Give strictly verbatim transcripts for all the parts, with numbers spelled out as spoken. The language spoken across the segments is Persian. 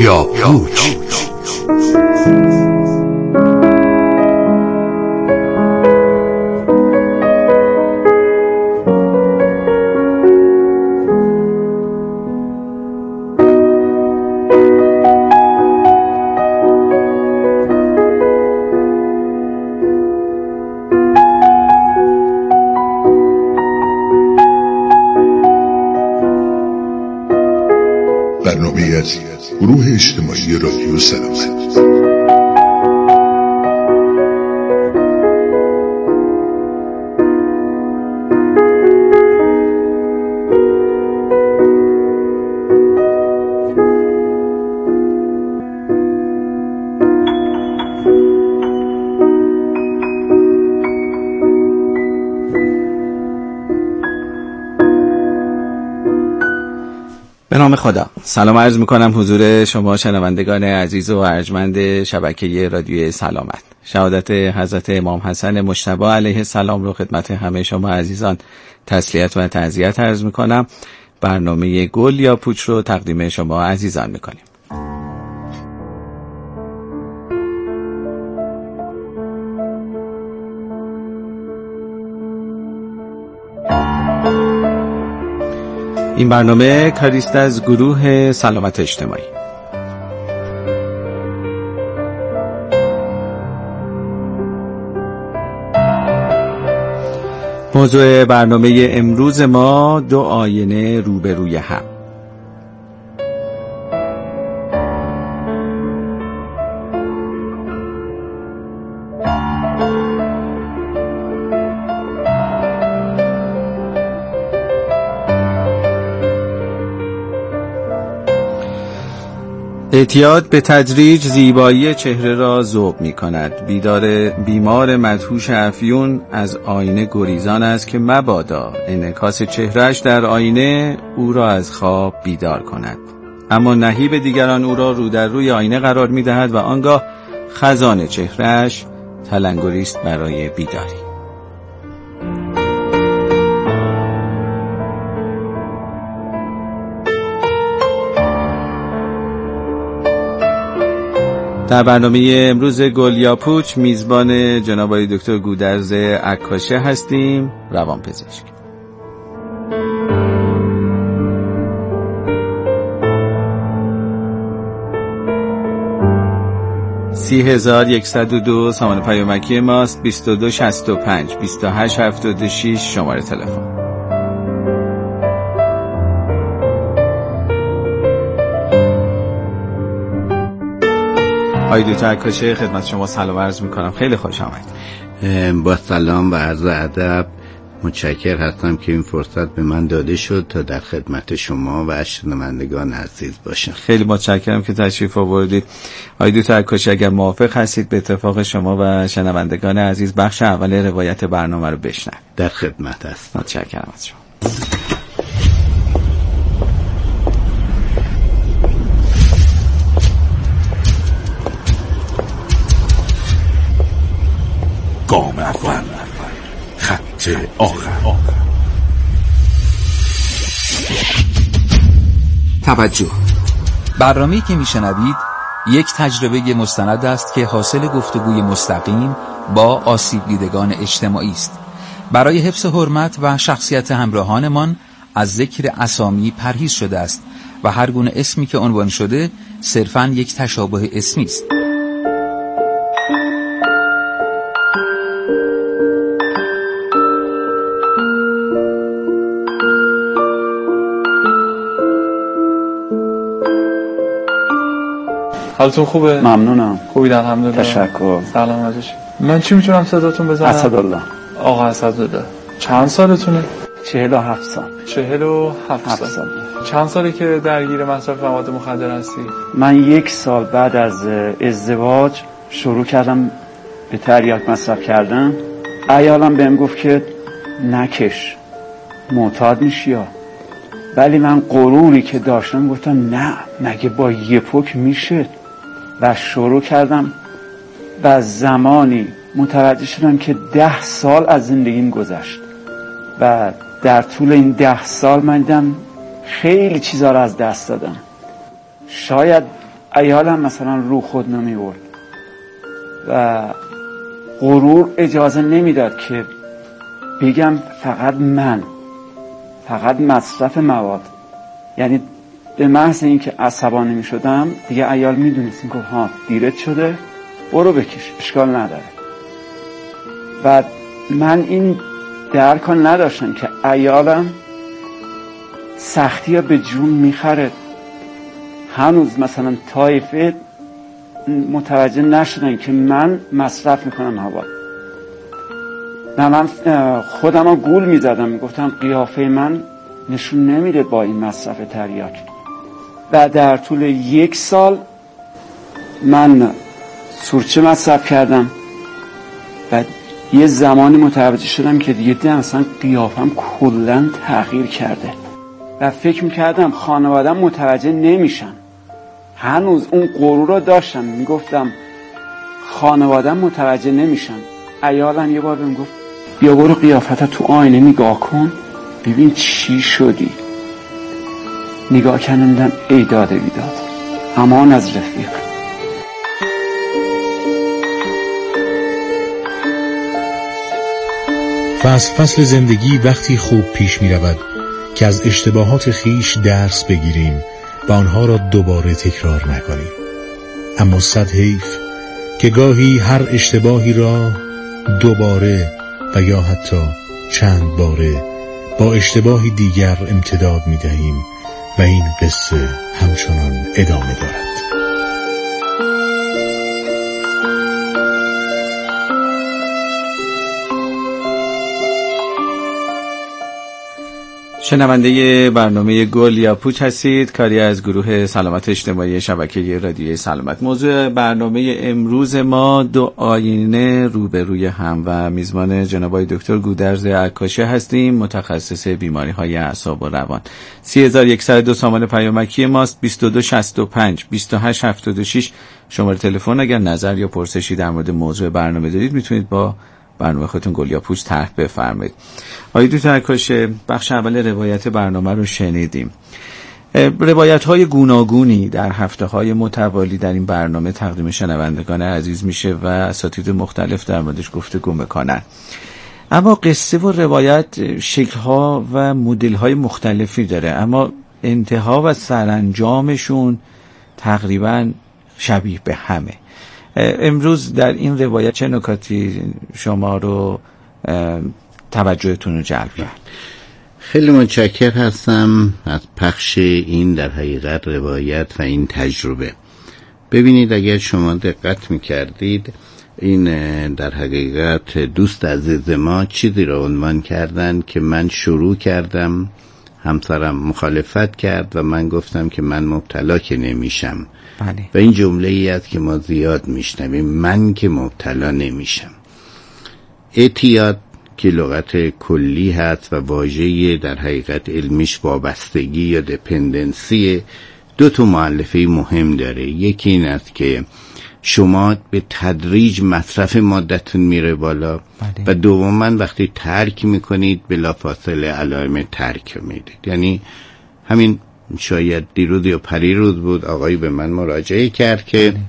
یا پوچ. برنامه از گروه اجتماعی رادیو سلامت. به نام خدا. سلام عرض میکنم حضور شما شنوندگان عزیز و ارجمند شبکه رادیو سلامت. شهادت حضرت امام حسن مجتبی علیه السلام رو خدمت همه شما عزیزان تسلیت و تعزیت عرض میکنم. برنامه گل یا پوچ رو تقدیم شما عزیزان میکنیم. این برنامه کاریست از گروه سلامت اجتماعی. موضوع برنامه امروز ما دو آینه روبروی هم. اعتیاد به تدریج زیبایی چهره را ذوب می کند. بیدار بیمار مدهوش افیون از آینه گریزان است که مبادا انعکاس چهرهش در آینه او را از خواب بیدار کند. اما نهیب دیگران او را رو در روی آینه قرار می دهد و آنگاه خزان چهرهش تلنگری است برای بیداری. در برنامه امروز گل یا پوچ میزبان جناب آقای دکتر گودرز عکاشه هستیم، روانپزشک. سی هزار یکصد و دو سامان پیامکی ماست. بیست و دو شصت و پنج بیست و هشت هفتاد و شش شماره تلفن. آقای دکتر عکاشه خدمت شما سلام عرض میکنم. خیلی خوش آمد. با سلام و عرض ادب متشکر هستم که این فرصت به من داده شد تا در خدمت شما و شنوندگان عزیز باشم. خیلی متشکرم که تشریف آوردید. آقای دکتر عکاشه اگر موافق هستید به اتفاق شما و شنوندگان عزیز بخش اول روایت برنامه رو بشنویم. در خدمت هستم. متشکرم از شما. گام اول، خط آخر. توجه. برنامه‌ای که میشنوید یک تجربه مستند است که حاصل گفتگوی مستقیم با آسیب دیدگان اجتماعی است. برای حفظ حرمت و شخصیت همراهانمان از ذکر اسامی پرهیز شده است و هر گونه اسمی که عنوان شده صرفاً یک تشابه اسمی است. حالتون خوبه؟ ممنونم. خوبید الحمدلله. تشکر. سلام عزیز. من چی میتونم صداتون بزنم؟ اسدالله. آقا اسدالله. چند سالتونه؟ چهل و هفت سال. چهل و هفت سال. چند سالی که درگیر مصرف مواد مخدر هستی؟ من یک سال بعد از ازدواج شروع کردم به تریاک مصرف کردن. عیالم بهم گفت که نکش، معتاد میشی یا. ولی من غروری که داشتم گفتم نه، مگه با یه پک میشه. و شروع کردم و زمانی متوجه شدم که ده سال از زندگیم گذشت و در طول این ده سال من دیدم خیلی چیزا رو از دست دادم. شاید عیالم مثلا رو خود نمی برد و غرور اجازه نمیداد که بگم فقط من، فقط مصرف مواد. یعنی به محض اینکه عصبانی می شدم دیگه عیال می دونستیم که ها دیرت شده، برو بکش، اشکال نداره. و من این درک نداشتم که عیالم سختی ها به جون میخره. هنوز مثلا طایفه متوجه نشدن که من مصرف میکنم هوا. نه، من خودم هم گول میزدم، میگفتم قیافه من نشون نمیده با این مصرف تریاک. و در طول یک سال من سورچه مصرف کردم و یه زمانی متوجه شدم که دیگه دیدم اصلا قیافم کلاً تغییر کرده و فکر میکردم خانوادم متوجه نمیشن. هنوز اون غرور رو داشتم، میگفتم خانوادم متوجه نمیشن. عیالم یه بار بهم گفت بیا برو قیافت تو آینه نگاه کن ببین چی شدی. نگاه کردم دیدم ای داده بیداد، امان از رفیق. فصل فصل زندگی وقتی خوب پیش می رود که از اشتباهات خیش درس بگیریم و آنها را دوباره تکرار نکنیم. اما صد حیف که گاهی هر اشتباهی را دوباره و یا حتی چند باره با اشتباهی دیگر امتداد می دهیم و این قصه همچنان ادامه دارد. شنونده برنامه گل یا پوچ هستید، کاری از گروه سلامت اجتماعی شبکه رادیوی سلامت. موضوع برنامه امروز ما دو آینه روبروی هم و میزبان جناب آقای دکتر گودرز عکاشه هستیم، متخصص بیماری های اعصاب و روان. سه هزار و صد و دو سامان پیامکی ماست، بیست و دو شصت و پنج بیست و هشت هفتاد و شش شماره تلفن. اگر نظر یا پرسشی در مورد موضوع برنامه دارید میتونید با برنامه خودتون گل یا پوچ طرح بفرمایید. آقای دکتر عکاشه، بخش اول روایت برنامه رو شنیدیم. روایت های گوناگونی در هفته های متوالی در این برنامه تقدیم شنوندگان عزیز میشه و اساتید مختلف در موردش گفتگو میکنن. اما قصه و روایت شکل ها و مدل های مختلفی داره، اما انتها و سرانجامشون تقریبا شبیه به همه. امروز در این روایت چه نکاتی شما رو توجهتون رو جلب کرد؟ خیلی متشکر هستم از پخش این در حقیقت روایت و این تجربه. ببینید اگر شما دقت میکردید این در حقیقت دوست عزیز ما چیزی رو عنوان کردن که من شروع کردم، همسرم مخالفت کرد و من گفتم که من مبتلا که نمیشم. بله. و این جمله ای است که ما زیاد میشنویم، من که مبتلا نمیشم. اعتیاد که لغت کلی هست و واژه در حقیقت علمیش وابستگی یا دپندنسی، دو تا مؤلفه مهم داره. یکی این است که شما به تدریج مصرف مادتون میره بالا. بله. و دوما وقتی ترک میکنید بلافاصله علائم ترک میدید. یعنی همین شاید دیروز یا پریروز بود آقایی به من مراجعه کرد که بله.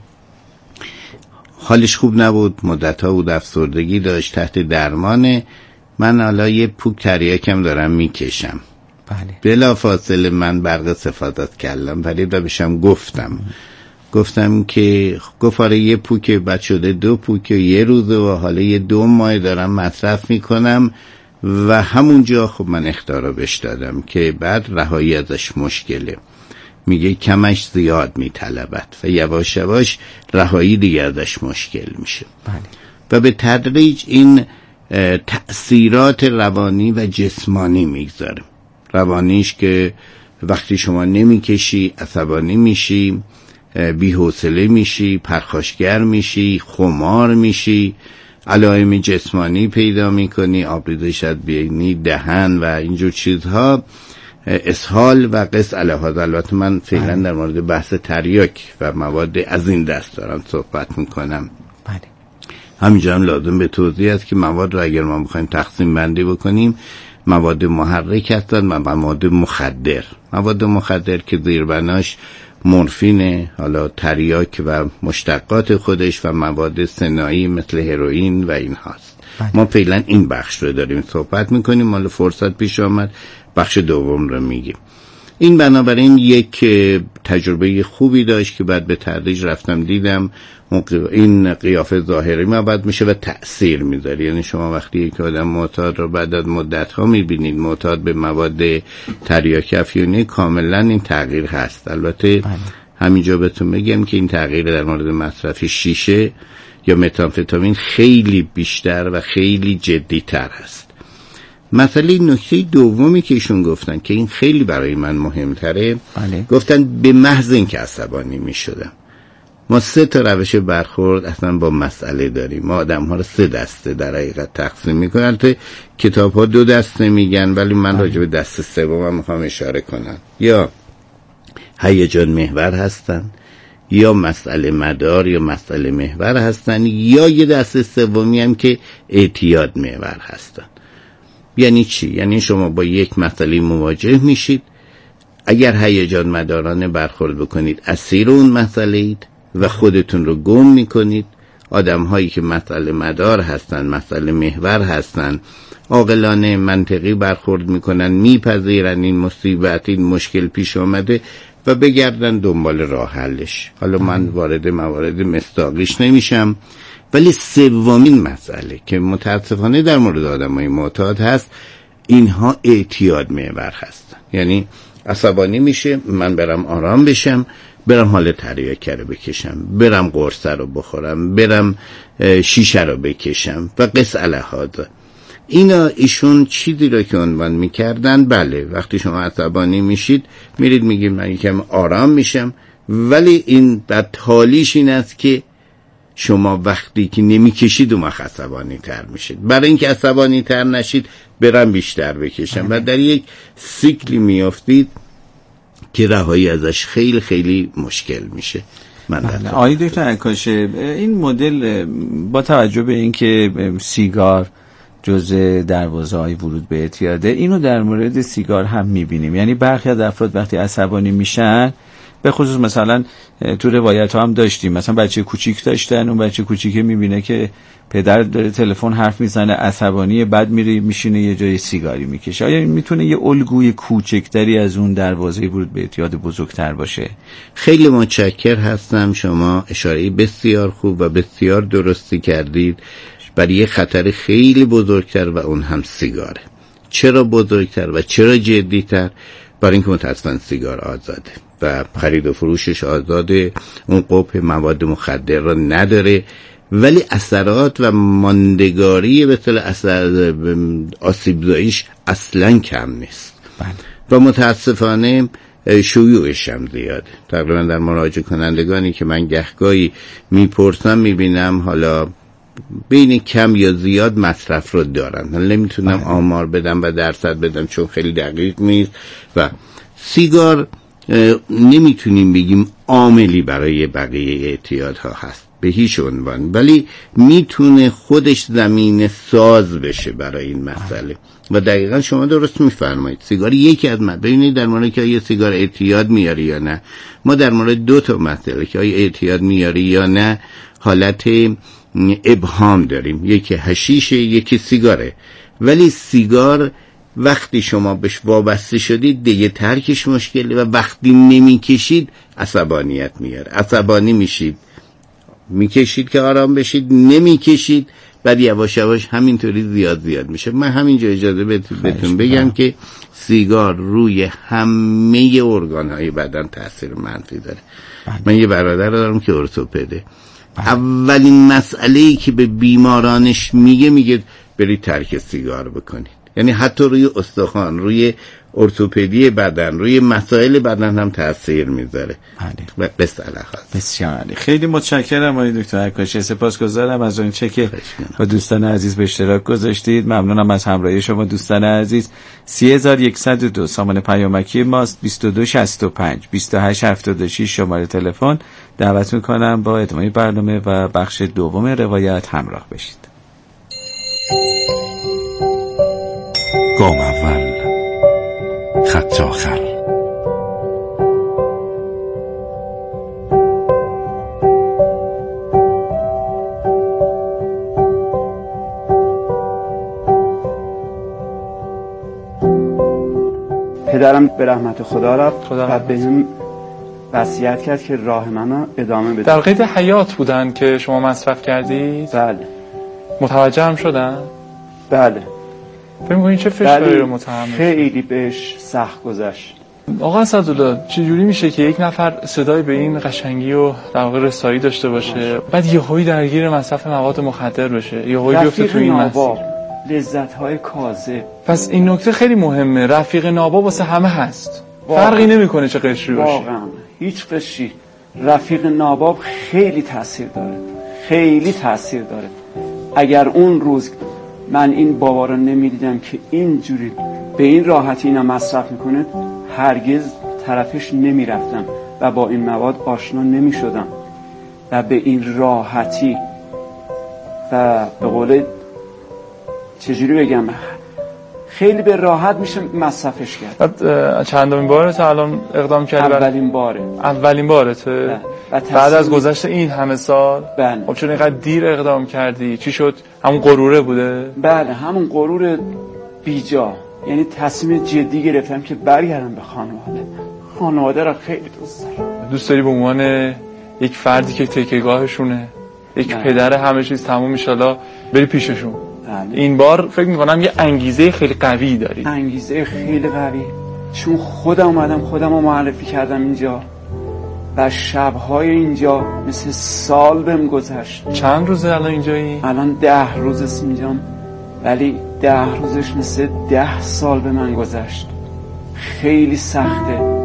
حالش خوب نبود، مدت‌ها بود افسردگی داشت، تحت درمانه. من حالا یه پوک تریاکم دارم میکشم. بله. بلافاصله من برق استفادت کردم پرید و بشم گفتم گفتم که گفاره یه پوک بد شده دو پوک یه روزه و حالا یه دو ماه دارم مصرف میکنم و همونجا خب من اخطار بهش دادم که بعد رهایی ازش مشکله. میگه کمش زیاد میطلبد و یواش یواش رهایی دیگه ازش مشکل میشه. بله. و به تدریج این تأثیرات روانی و جسمانی میگذاره. روانیش که وقتی شما نمیکشی عصبانی میشی، بی‌حوصله میشی، پرخاشگر میشی، خمار میشی، علائم جسمانی پیدا میکنی، آبریزش از بینی، دهن و اینجور چیزها، اسهال و قص علیه‌ها. البته من فعلا در مورد بحث تریاک و مواد از این دست دارم صحبت میکنم. بله. همینجا هم لازم به توضیح است که مواد رو اگر ما بخوایم تقسیم بندی بکنیم، مواد محرک هستند و مواد مخدر. مواد مخدر که زیربناش مورفین، حالا تریاک و مشتقات خودش و مواد صناعی مثل هروئین و این هاست. ما فعلا این بخش رو داریم صحبت میکنیم، مال فرصت پیش آمد بخش دوم رو میگیم. این بنابراین یک تجربه خوبی داشت که بعد به تدریج رفتم دیدم این قیافه ظاهری مبعد میشه و تأثیر میذاره. یعنی شما وقتی یک آدم معتاد رو بعد از مدت ها میبینید معتاد به مواد تریاک افیونی، کاملا این تغییر هست. البته همینجا بهتون بگم که این تغییر در مورد مصرف شیشه یا متامفتامین خیلی بیشتر و خیلی جدی‌تر هست. مسئله نکته دومی که ایشون گفتن که این خیلی برای من مهمتره، بله. گفتن به محض اینکه عصبانی می شدم. ما سه تا روش برخورد اصلا با مسئله داریم. ما آدم ها رو سه دسته در حقیقت تقسیم می کنن. تو کتاب ها دو دسته میگن، ولی من راجع به دسته سوم میخوام اشاره کنم. یا هیجان محور هستن، یا مسئله مدار یا مسئله محور هستن، یا یه دسته سومی هم که اعتیاد محور هستن. یعنی چی؟ یعنی شما با یک مسئله مواجه میشید، اگر هیجان مدارانه برخورد بکنید اسیر اون مسئله اید و خودتون رو گم میکنید. آدم هایی که مسئله مدار هستن، مسئله محور هستن، عاقلانه منطقی برخورد میکنن، میپذیرن این مصیبت، این مشکل پیش آمده و بگردن دنبال راه حلش. حالا من وارد موارد مصداقیش نمیشم، ولی سومین مسئله که متاسفانه در مورد آدمای معتاد هست، اینها اعتیاد محور هستن. یعنی عصبانی میشه، من برم آرام بشم، برم حال تریاکه رو بکشم، برم قرصه رو بخورم، برم شیشه رو بکشم و قص الهاذا. اینا ایشون چیزی رو که عنوان میکردن، بله وقتی شما عصبانی میشید میرید میگید من یکم آرام میشم، ولی این بعد تالیش این است که شما وقتی که نمیکشید اون وقت عصبانی تر میشید. برای اینکه عصبانی تر نشید برم بیشتر بکشم و در یک سیکلی میافتید که رهایی ازش خیلی خیلی مشکل میشه. من آقای دکتر عکاشی، این مدل با توجه به اینکه سیگار جزء دروازه‌های ورود به اعتیاده، اینو در مورد سیگار هم میبینیم. یعنی برخی از افراد وقتی عصبانی میشن، به خصوص مثلا تو روایت ها هم داشتیم، مثلا بچه کوچیک داشتن، اون بچه کوچیکه میبینه که پدر داره تلفن حرف میزنه، عصبانی، بعد میره میشینه یه جای سیگاری میکشه. آیا میتونه یه الگوی کوچکتری از اون دروازه ورود به اعتیاد بزرگتر باشه؟ خیلی متشکر هستم، شما اشاره بسیار خوب و بسیار درستی کردید برای یه خطر خیلی بزرگتر و اون هم سیگاره. چرا بزرگتر و چرا جدیتر؟ برای اینکه متاسفانه سیگار آزاده و خرید و فروشش آزاده، اون قبح مواد مخدر را نداره، ولی اثرات و ماندگاری به طور اثر آسیبزاییش اصلا کم نیست. بله. و متاسفانه شیوعش هم زیاده. تقریبا در مراجعه کنندگانی که من گهگاهی میپرسم میبینم حالا بین کم یا زیاد مصرف رو دارن. من نمیتونم بله. آمار بدم و درصد بدم چون خیلی دقیق نیست. و سیگار نمیتونیم بگیم عاملی برای بقیه اعتیادها هست به هیچ عنوان، ولی میتونه خودش زمین ساز بشه برای این مسئله. و دقیقا شما درست میفرمایید، سیگار یکی از مسئله. ببینید در مورد که آیا سیگار اعتیاد میاره یا نه، ما در مورد دو تا مسئله که آیا اعتیاد میاره یا نه حالت ابهام داریم، یکی حشیشه یکی سیگاره. ولی سیگار وقتی شما بهش وابسته شدید دیگه ترکش مشکله و وقتی نمیکشید عصبانیت میاره، عصبانی میشید، میکشید که آرام بشید، نمیکشید بعد یواش یواش همینطوری زیاد زیاد میشه. من همینجا اجازه بهتون بگم که سیگار روی همه ارگانهای بدن تاثیر منفی داره. من یه برادر دارم که ارتوپده، اولین مسئله‌ای که به بیمارانش میگه میگه برید ترک سیگار بکنید. یعنی حتی روی استخوان، روی ارتوپدی بدن، روی مسائل بدن هم تاثیر میذاره. بله. بس علاقه. بسیار عالی. خیلی متشکرم آقای دکتر عکاشی، سپاسگزارم از اون چه که با دوستان عزیز به اشتراک گذاشتید. ممنونم از همراهی شما دوستان عزیز. سه هزار و صد و دو سامان پیامکی ماست، بیست و دو شصت و پنج بیست و هشت هفتاد و شش شماره تلفن. دعوت میکنم با ادامه برنامه و بخش دوم روایت همراه بشید. گام اول، خط آخر. پدرم به رحمت خدا رفت خدا و به هم وصیت کرد که راه منو ادامه بده. در قید حیات بودن که شما مصرف کردید؟ بله. متوجه هم شدن؟ بله. فکر می‌کنید چه فشاری رو متحمل شد؟ خیلی بهش سخت گذشت. آقا اسدالله، چجوری میشه که یک نفر صدای به این قشنگی و در واقع رسایی داشته باشه بعد یهویی درگیر مصرف مواد مخدر بشه، یهویی بیفته تو این مسیر؟ لذت‌های کاذب. پس این نکته خیلی مهمه، رفیق ناباب واسه همه هست، فرقی نمیکنه چه قشری باشه. واقعا هیچ قشری. رفیق ناباب خیلی تاثیر داره، خیلی تاثیر داره. اگر اون روز من این بابا رو نمیدیدم که اینجوری به این راحتی اینا مصرف میکنه، هرگز طرفش نمیرفتم و با این مواد آشنا نمیشدم و به این راحتی و به قول چجوری بگم خیلی به راحت میشه مصرفش کرد. چندمین باره تا الان اقدام کردی؟ اولین باره. اولین بارته؟ بعد از گذشت این همه سال؟ بله. خب چون اینقدر دیر اقدام کردی چی شد؟ همون غروره بوده؟ بله، همون غرور بیجا. یعنی تصمیم جدی گرفتم که برگردم به خانواده. خانواده را خیلی دوست دارم. دوست داری به عنوان یک فردی که تکیه‌گاهشونه، یک بله. پدر همه چیز تموم انشالله بری پیششون؟ بله. این بار فکر میکنم یه انگیزه خیلی قوی داری. انگیزه خیلی قوی، چون خودم اومدم خودم رو معرفی کردم اینجا و شبهای اینجا مثل سال بهم گذشت. چند روزه الان اینجایی؟ الان ده روز اینجام، ولی ده روزش مثل ده سال به من گذشت. خیلی سخته.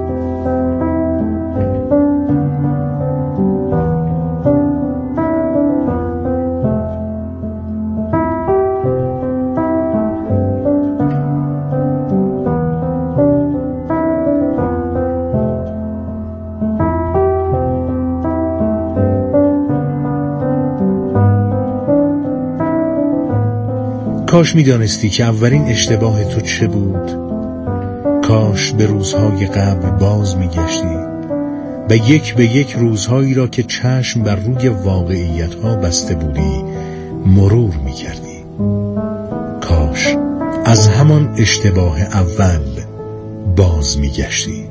کاش می‌دانستی که اولین اشتباه تو چه بود. کاش به روزهای قبل باز می‌گشتی و یک به یک روزهایی را که چشم بر روی واقعیت‌ها بسته بودی مرور می‌کردی. کاش از همان اشتباه اول باز می‌گشتی.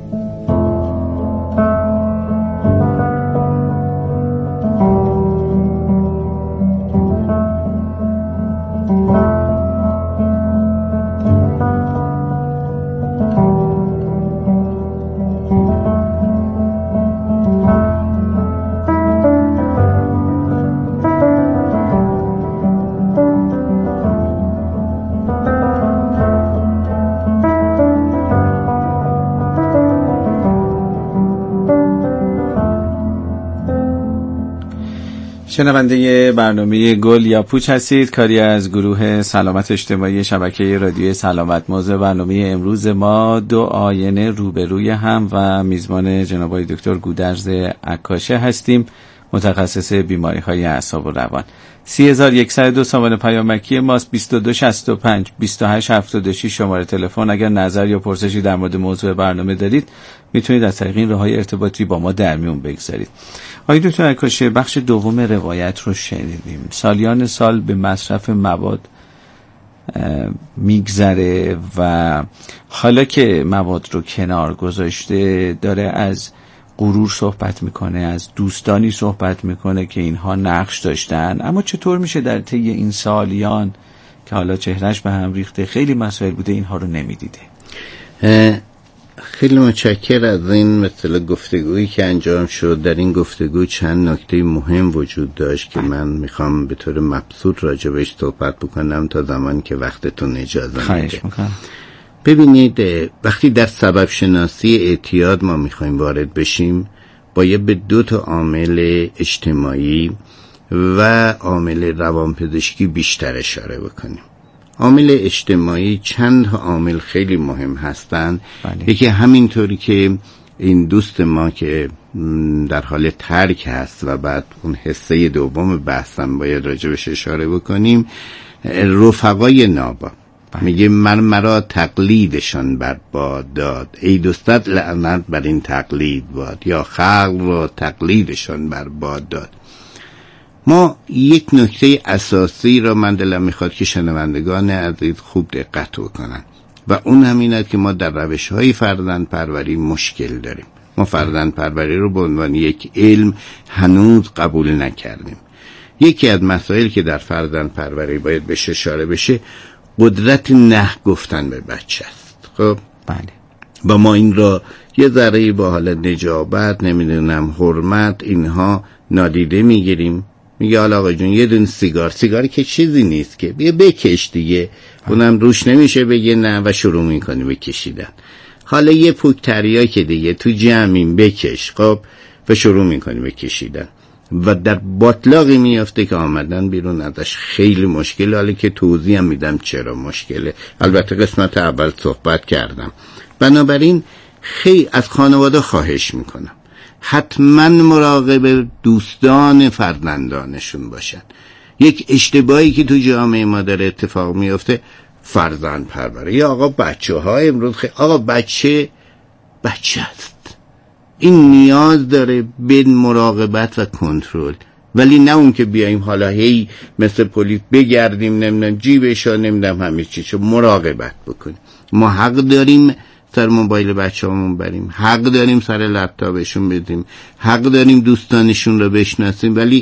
شنونده برنامه گل یا پوچ هستید، کاری از گروه سلامت اجتماعی شبکه رادیو سلامت. موضوع برنامه امروز ما دو آینه روبروی هم و میزبان جناب آقای دکتر گودرز عکاشه هستیم، متخصص بیماری های اعصاب و روان. سی هزار و صد و دو سامانه پیامکی ماست، بیست و دو شصت و پنج بیست و هشت هفتاد و شش شماره تلفن. اگر نظر یا پرسشی در مورد موضوع برنامه دارید میتونید از طریق این راههای ارتباطی با ما در میون بگذارید. آقای دکتر عکاشه، بخش دوم روایت رو شنیدیم. سالیان سال به مصرف مواد میگذره و حالا که مواد رو کنار گذاشته داره از غرور صحبت میکنه، از دوستانی صحبت میکنه که اینها نقش داشتن. اما چطور میشه در طی این سالیان که حالا چهرش به هم ریخته خیلی مسائل بوده اینها رو نمیدیده؟ خیلی متشکر از این مثل گفتگویی که انجام شد. در این گفتگو چند نکته مهم وجود داشت که من میخوام به طور مبسوط راجبش صحبت بکنم تا زمانی که وقتتون اجازه میده. ببینید، وقتی در سبب شناسی اعتیاد ما میخوایم وارد بشیم باید به دو تا عامل اجتماعی و عامل روانپزشکی بیشتر اشاره بکنیم. عامل اجتماعی چند عامل خیلی مهم هستند. یکی همینطوری که این دوست ما که در حال ترک هست و بعد اون حصه دوم بحثم باید راجبش اشاره بکنیم، رفقای نابا. میگه من مرا تقلیدشان بر باد داد، ای دوستت لعنت بر این تقلید باد، یا خلق را تقلیدشان بر باد داد. ما یک نکته اساسی را من دلم میخواد که شنوندگان عزیز خوب دقت بکنن. و اون هم اینه که ما در روش های فرزند پروری مشکل داریم. ما فرزند پروری رو به عنوان یک علم هنوز قبول نکردیم. یکی از مسائل که در فرزند پروری باید بهش اشاره بشه قدرت نه گفتن به بچه است. خب بله. و ما این را یه ذره با حالت نجابت، نمیدونم حرمت، اینها نادیده میگیریم. میگه حالا آقا جون یه دون سیگار، سیگاری که چیزی نیست که بیا بکش دیگه، اونم روش نمیشه بگه نه و شروع میکنی بکشیدن. حالا یه پوک تریاک دیگه تو جمعیم بکش، خب و شروع میکنی بکشیدن و در باطلاقی میافته که آمدن بیرون ازش خیلی مشکل. حالا که توضیح هم میدم چرا مشکله، البته قسمت اول صحبت کردم. بنابراین خیلی از خانواده خواهش میکنم حتما مراقب دوستان فرزندانشون باشن. یک اشتباهی که تو جامعه ما داره اتفاق میفته، فرزند پروری یا آقا بچه ها امروز خیلی آقا بچه بچه است، این نیاز داره به مراقبت و کنترل، ولی نه اون که بیاییم حالا هی مثل پلیس بگردیم نمیدونم جیبش ها نمیدونم همه چی، چون مراقبت بکنیم. ما حق داریم سر موبایل بچه همون بریم، حق داریم سر لپتاپشون بدیم، حق داریم دوستانشون رو بشناسیم، ولی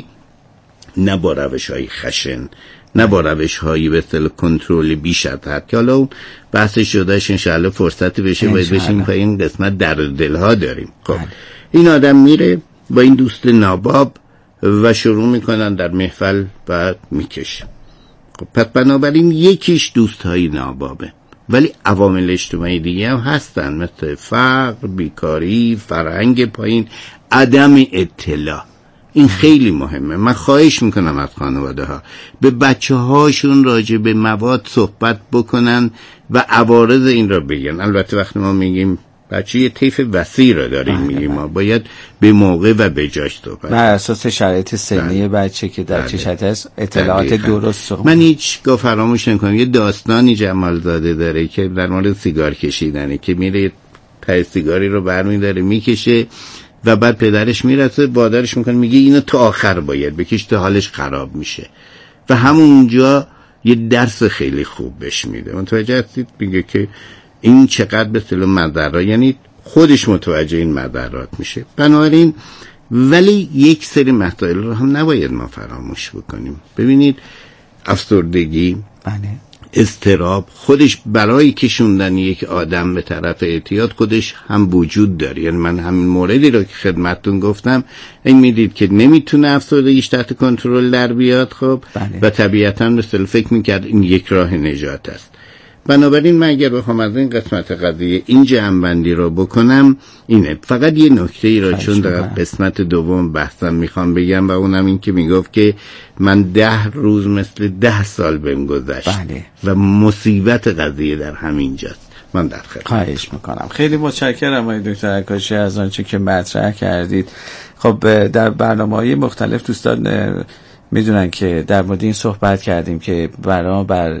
نه با روش های خشن، نه با روش هایی به اصطلاح کنترل بیش از حد که حالا اون بحث شدهش انشاءالله فرصتی بشه باید بشیم پای این قسمت در دلها داریم. خب این آدم میره با این دوست ناباب و شروع میکنن در محفل و میکشه. خب پس بنابراین یکیش دوست های نابابه، ولی عوامل اجتماعی دیگه هم هستن مثل فقر، بیکاری، فرهنگ پایین، عدم اطلاع. این خیلی مهمه. من خواهش میکنم از خانواده ها به بچه هاشون راجع به مواد صحبت بکنن و عوارض این را بگن. البته وقتی ما میگیم بچه یه طیف وسیع را داریم میگیم، ما باید به موقع و به جاش صحبت بر اساس شرایط سنی بچه که در چه شرایطی است اطلاعات درست صحبت. من هیچ گاه فراموش نمیکنم یه داستانی جمال زاده داره که در مورد سیگار کشیدنه که میره پای سیگاری رو برمی‌داره میکشه و بعد پدرش میرسه بادرش میکنه میگه اینو تا آخر باید بکش تا حالش خراب میشه و همونجا یه درس خیلی خوب بهش میده. متوجه هستید؟ میگه که این چقدر به اصطلاح مضرات، یعنی خودش متوجه این مضرات میشه. بنابراین ولی یک سری مسائل رو هم نباید ما فراموش بکنیم. ببینید افسردگی، بله، اضطراب خودش برای کشوندن یک آدم به طرف اعتیاد خودش هم وجود داره. یعنی من همین موردی رو که خدمتتون گفتم این میدید که نمیتونه افسردگیش تحت کنترل در بیاد. خب بله. و طبیعتاً مثل فکر میکرد این یک راه نجات است. بنابراین من اگر بخوام از این قسمت قضیه این جمع‌بندی رو بکنم اینه. فقط یه نکته ای را چون در قسمت دوم بحثم میخوام بگم و اونم این که میگفت که من ده روز مثل ده سال بهم گذشت. بله. و مصیبت قضیه در همین جاست. من در خدمت. خواهش میکنم. خیلی متشکرم آقای دکتر عکاشی از آنچه که مطرح کردید. خب در برنامه‌های مختلف دوستان میدونن که در مورد این صحبت کردیم که برای بر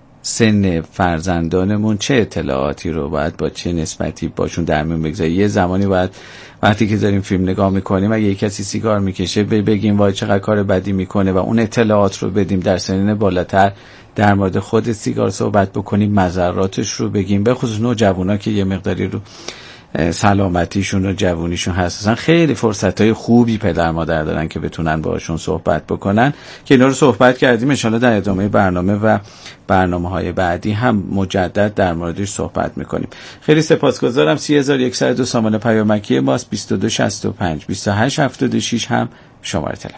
سن فرزندانمون چه اطلاعاتی رو باید با چه نسبتی باشون در میون بگذاریم. یه زمانی باید وقتی که داریم فیلم نگاه میکنیم اگه کسی سیگار میکشه بگیم وای چقدر کار بدی میکنه و اون اطلاعات رو بدیم. در سنین بالاتر در مورد خود سیگار صحبت بکنیم، مضراتش رو بگیم، به خصوص نوجوانا که یه مقداری رو سلامتیشون و جوونیشون حساسن. خیلی فرصتهای خوبی پدر مادر دارن که بتونن باشون صحبت بکنن که اینا رو صحبت کردیم. ان شاءالله در ادامه برنامه و برنامه‌های بعدی هم مجدد در موردش صحبت میکنیم. خیلی سپاسگزارم. سه هزار و صد و دو سامان پیامکی ماست. بیست و دو شصت و پنج بیست و هشت هفتاد و شش هم شماره تلفن.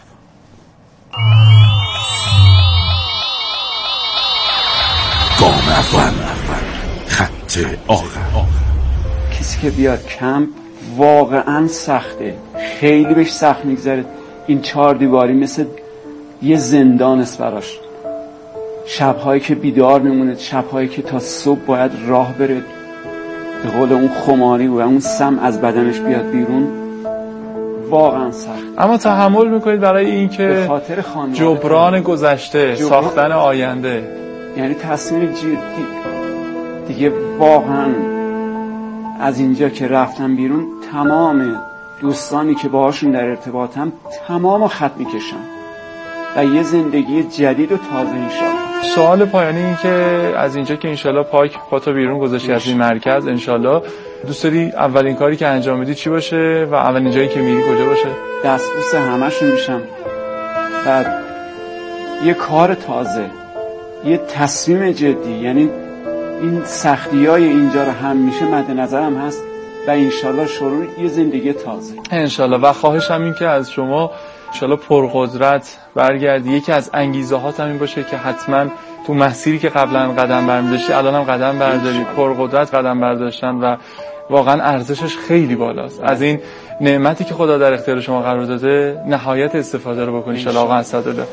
گام اول، خط آخر. کسی که بیاد کمپ واقعا سخته، خیلی بهش سخت میگذره. این چهار دیواری مثل یه زندان است براش. شبهایی که بیدار میمونه، شبهایی که تا صبح باید راه بره، به قول اون خماری و اون سم از بدنش بیاد بیرون، واقعا سخت. اما تحمل میکنید برای این که جبران گذشته، جبران... ساختن آینده. یعنی تصمیم جدی دیگه واقعا از اینجا که رفتم بیرون تمام دوستانی که باهاشون در ارتباطم تمام خط میکشم. و یه زندگی جدید و تازه انشالله. سوال پایانی این که از اینجا که انشالله پاک پاتو بیرون گذاشتی از این مرکز، انشالله دوست داری اولین کاری که انجام میدی چی باشه و اولین جایی که میری کجا باشه؟ دستبوس همشون میشم و یه کار تازه، یه تصمیم جدی، یعنی این سختی های اینجا رو هم میشه مد نظرم هست و انشالله شروع یه زندگی تازه انشالله. و خواهشم این که از شما انشالله پرقدرت برگردی. یکی از انگیزه هات هم این باشه که حتما تو مسیری که قبلا قدم برمی‌داشتی الان هم قدم برداری، پرقدرت قدم برداشتن و واقعا ارزشش خیلی بالاست. از این نعمتی که خدا در اختیار شما قرار داده نهایت استفاده رو بکنید ان شاء الله. اسدالله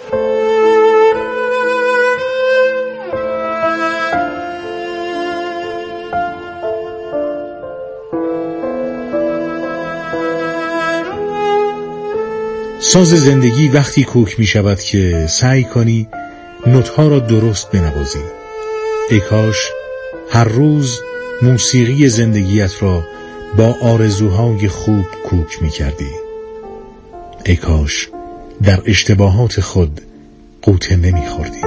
ساز زندگی وقتی کوک می شود که سعی کنی نوت‌ها را درست بنوازی. ای کاش هر روز موسیقی زندگیت را با آرزوهای خوب کوک می کردی. ای کاش در اشتباهات خود غوطه نمی خوردی.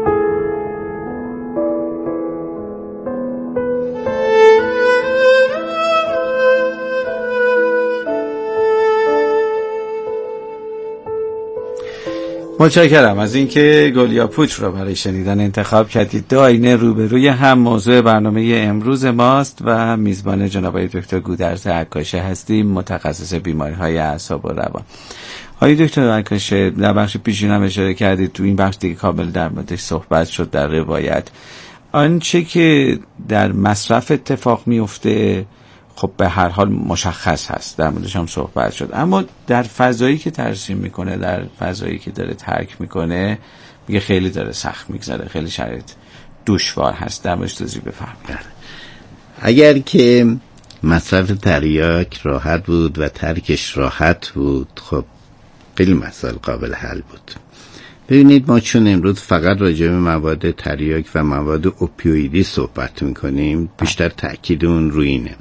متشکرم از اینکه گلیا پوچ را برای شنیدن انتخاب کردید. دو آینه روبروی هم موضوع برنامه امروز ماست و میزبان جناب آقای دکتر گودرز عکاشه هستیم، متخصص بیماری‌های اعصاب و روان. آقای دکتر عکاشه، در بخش پیشین هم اشاره کردید، تو این بخش دیگه کامل در موردش صحبت شد در روایت. آنچه که در مصرف اتفاق میفته خب به هر حال مشخص هست، در موردش هم صحبت شد، اما در فضایی که ترسیم میکنه، در فضایی که داره ترک میکنه، میگه خیلی داره سخت میگذره، خیلی شرایط دشوار هست. در موردش توضیح بفرمایید. اگر که مصرف تریاک راحت بود و ترکش راحت بود، خب خیلی مسائل قابل حل بود. ببینید، ما چون امروز فقط راجع به مواد تریاک و مواد اوپیویدی صحبت میکنیم، بیشتر تأکید اون روی اینه.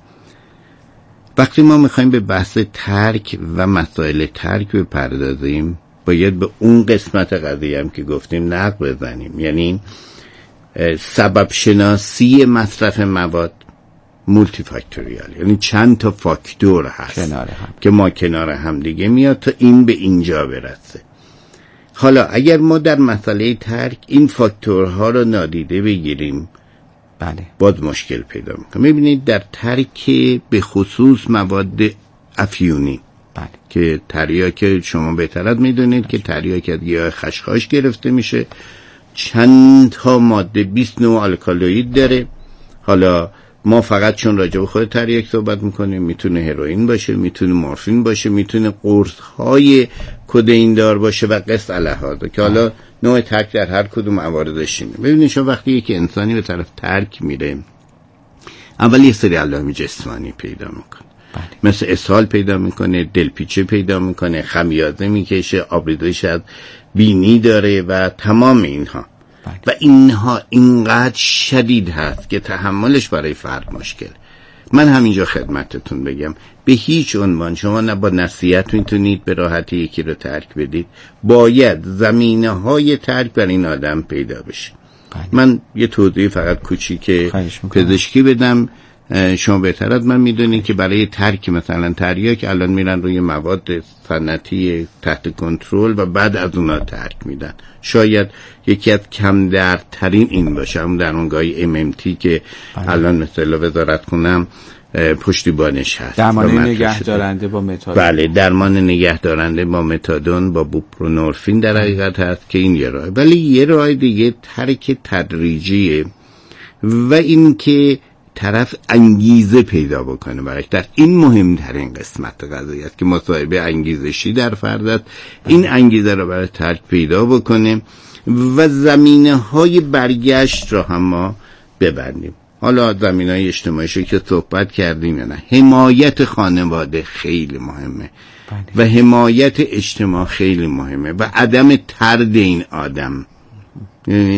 وقتی ما میخوایم به بحث ترک و مسائل ترک بپردازیم، باید به اون قسمت قضیه هم که گفتیم نقد بزنیم، یعنی سبب شناسی مصرف مواد مولتی فاکتوریال، یعنی چند تا فاکتور هست کنار هم. که ما کنار هم دیگه میاد تا این به اینجا برسه. حالا اگر ما در مسئله ترک این فاکتورها رو نادیده بگیریم، بله، باز مشکل پیدا میکنه. میبینید در ترک به خصوص مواد افیونی، بله، که تریاک شما بهترت میدونید که تریاک از گیاه خشخاش گرفته میشه، چند تا ماده بیست نوع آلکالوئید داره. حالا ما فقط چون راجع به خود تریاک صحبت میکنیم، میتونه هروئین باشه، میتونه مورفین باشه، میتونه قرص های کدئین دار باشه و قص الهاده که حالا نوع ترک در هر کدوم مواردش اینه. ببینید شما وقتی یک انسانی به طرف ترک میره، اول یه سری علائم جسمانی پیدا میکنه، بله، مثل اسهال پیدا میکنه، دلپیچه پیدا میکنه، خمیازه میکشه، آبریزش از بینی داره و تمام اینها، بله. و اینها اینقدر شدید هست که تحملش برای فرد مشکل. من همینجا خدمتتون بگم، به هیچ عنوان شما نه با نصیحت میتونید به راحتی یکی رو ترک بدید، باید زمینه های ترک بر این آدم پیدا بشه. بله. من یه توضیح فقط کوچیک پزشکی بدم. شما بهتر از من میدونید که برای ترک مثلا تریاک الان میرن روی مواد سنتی تحت کنترل و بعد از اونا ترک میدن. شاید یکی از کم دردترین این باشه، اون درمانگاهی ام ام تی که بله. الان مثلا وزارت خونم پشتیبانش هست، درمان نگهدارنده با متادون. بله، درمان نگهدارنده با متادون با بوپرونورفین در حقیقت هست که این یه راه. ولی یه راه دیگه ترک تدریجیه و این که طرف انگیزه پیدا بکنه برای در این مهمترین قسمت قضیه است که مصاحبه انگیزشی در فرد است. این انگیزه رو برای ترک پیدا بکنه و زمینه های برگشت رو هم ما ببندیم. حالا زمینه های اجتماعیشو که صحبت کردیم یا نه، حمایت خانواده خیلی مهمه و حمایت اجتماع خیلی مهمه و عدم طرد این آدم.